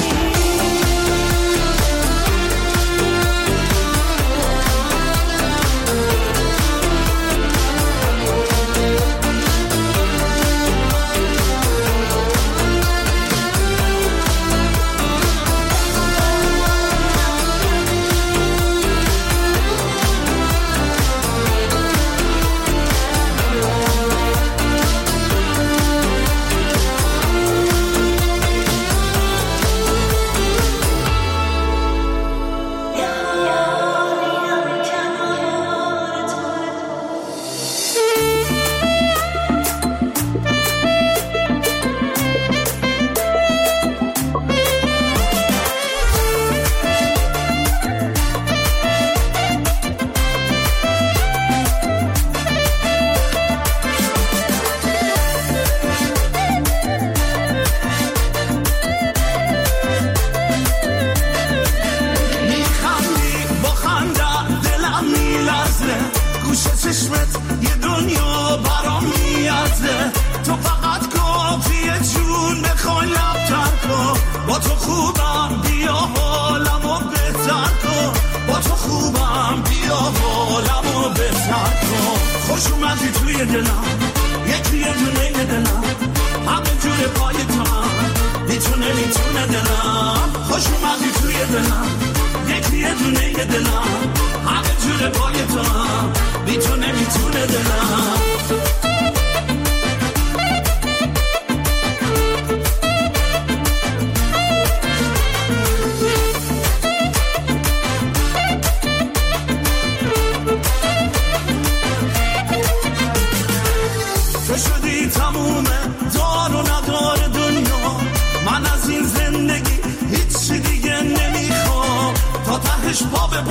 میخندی با خنده دلم میلرزه، گوشه چشمت یه دنیا برام میارزه، تو فقط کافیه جون بخوای لبتر کن، با تو خوبم بیا حالمو بهتر کن، با تو خوبم بیا حالمو بهتر کن. خوش اومدی توی دلم، یکی یه دونه دلم، همه جور پای تو هم میتونه دلم. خوش اومدی توی دلم، یکی یه دونه دلم، همه جور پای تو هم میتونه دلم. تو شدی تموم دار و ندار دنیا،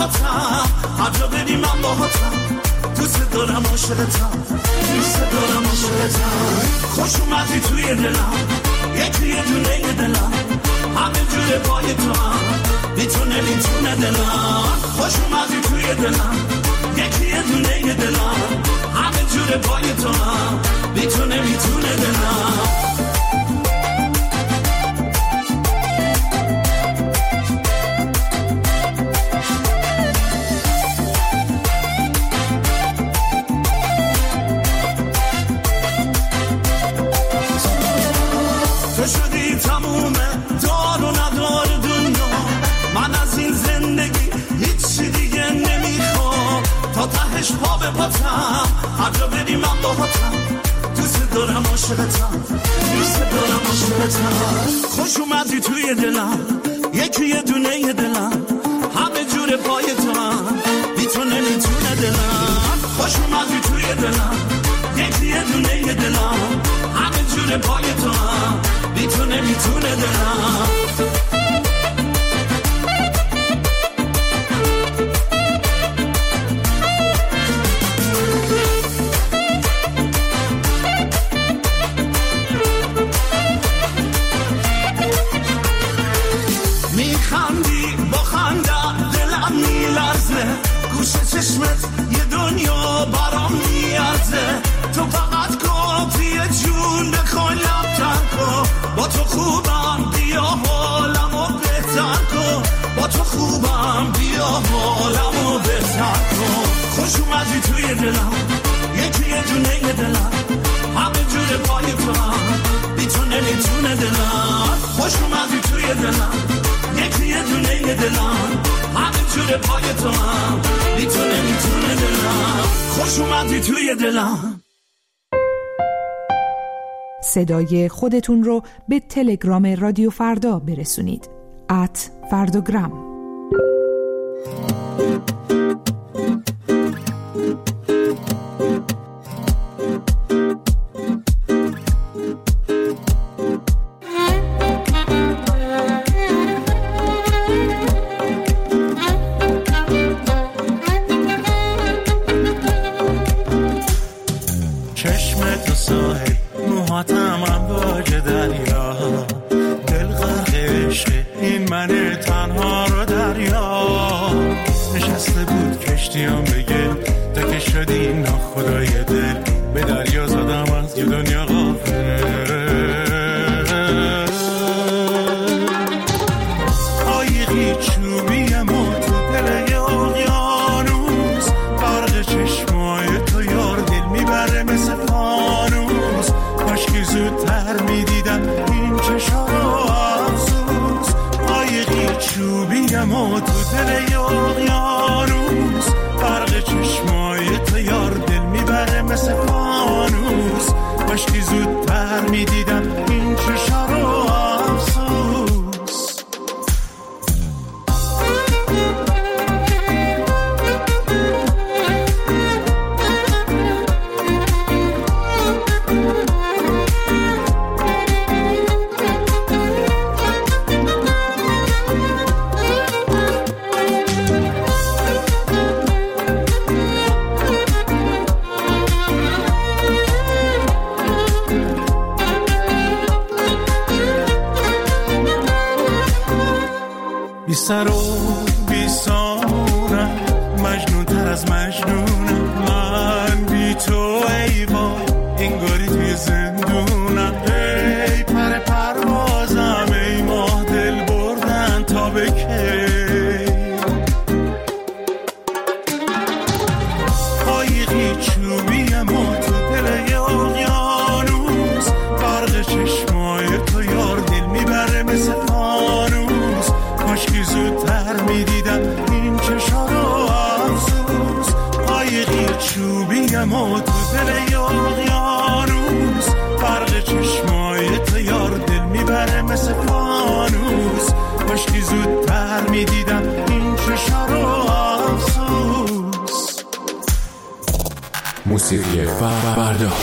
پاتم هر جا بدی من باهاتم دوست دارم عاشقتم دوست دارم عاشقتم خوش اومدی توی دلم یکی یه دونه دلم همه جور پای تو هم میتونه دلم خوش اومدی توی دلم یکی یه دونه دلم همه جور پای تو هم میتونه دلم تو شدی تمومه دار و ندار دنیا من از این زندگی هیچی دیگه نمیخوام تا تهش پا به پاتم هر جا بدی من باهاتم دوست دارم عاشقتم دوست دارم عاشقتم خوش اومدی توی دلم یکی یه دونه دلم همه جور پای تو هم میتونه دلم خوش اومدی توی دلم یکی یه دونه دلم همه جور پای تو هم میتونه دلم میخندی با خنده دلم میلرزه گوشه چشمت یه دنیا برام میارزه تو فقط کافیه جون بخوای لبتر کن با تو خوبم بیا حالمو بهتر کن با تو خوبم بیا حالمو بهتر کن خوش اومدی توی دلم یکی یه دونه دلم همه جور پای تو هم میتونه دلم خوش اومدی توی دلم یکی یه دونه دلم همه جور پای تو هم میتونه دلم خوش اومدی توی دلم. صدای خودتون رو به تلگرام رادیو فردا برسونید @فردوگرام. بی سر و بی سامونم مجنون تر از مجنونم من بی تو ای وای انگاری توی زندونم ای پر پروازم ای ماه دل بردن تا به کی قایقی چوبیم و تو دل اقیانوس برق چشمای تو یار دل میبره مثل فانوس کاشکی زودتر میدیدم این چشا رو افسوس قایقی چوبیم و تو دل اقیانوس برق چشمای تو یار دل میبره مثل فانوس کاشکی زودتر میدیدم این چشا رو افسوس. موسیقی فردا.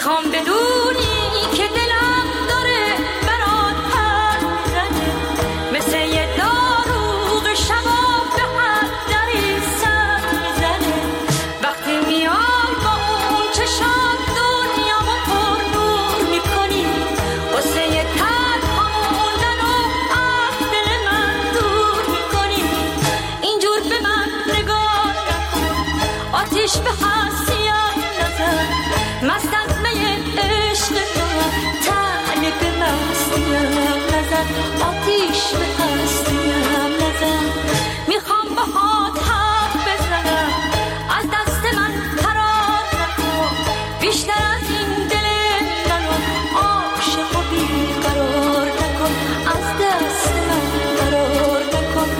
میخوام بدونی که دلم داره برات حرف میزنه، مثل یه داروغ شباب به هر دری سر میزنه. وقتی میای با اون چشات دنیامو پر نور میکنی، واسه یه تنها موندن و از دل من دور میکنی. اینجور به من نگاه نکن، آتیش به حسیت نزن، مست از می عشق تو طعنه به مستیم نزن، آتیش به هستیم نزن. میخوام باهات حرف بزنم، از دست من فرار نکن، بیشتر از این دل منو عاشق و بیقرار نکن، از دست من فرار نکن.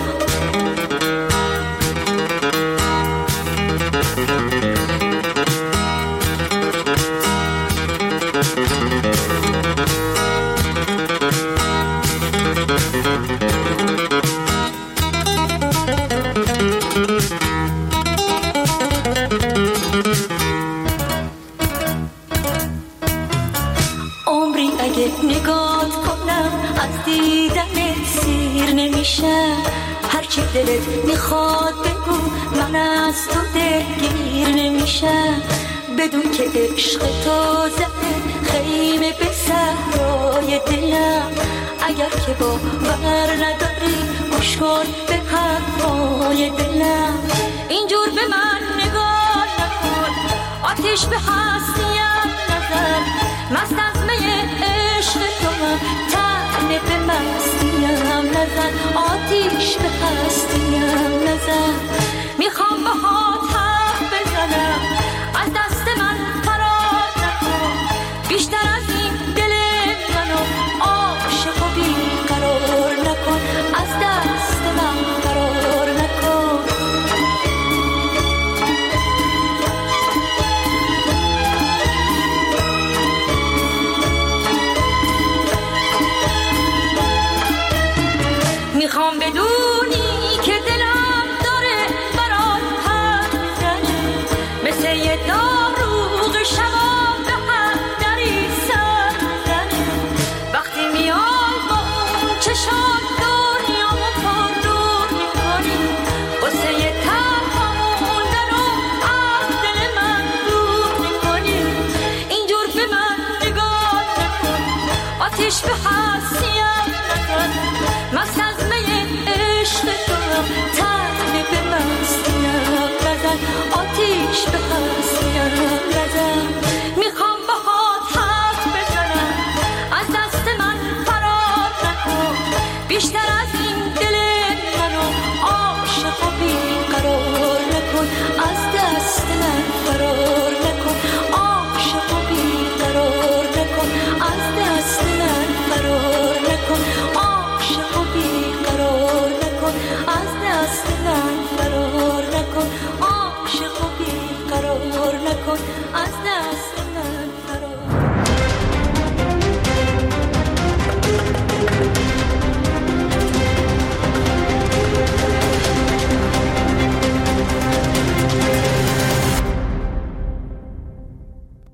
عمری اگه نگات کنم از دیدن سیر نمیشم، هرچی دلت میخواد بگو من از تو دلگیر نمیشم. بدون که عشق تو زده خیمه به صحرای دلم، اگر که باور نداری گوش کن به حرفای دلم. اینجور به من نگاه نکن، آتیش به هستیم نزن، مست از می عشق تو من طعنه به مستیم نزن، آتیش به هستیم نزن. میخوام باهات حرف بزنم، از دست من فرار نکن، بیشتر از این دل منو عاشق و بیقرار نکن، از دست من فرار نکن. میخوام بدونی که دلم داره برات حرف میزنه، مثل یه داروغ شباب به هر دری سر میزنه. وقتی میای با اون چشات دنیامو پر نور میکنی، واسه یه تنها موندن و از دل من دور میکنی. اینجور به من نگاه نکن، آتیش به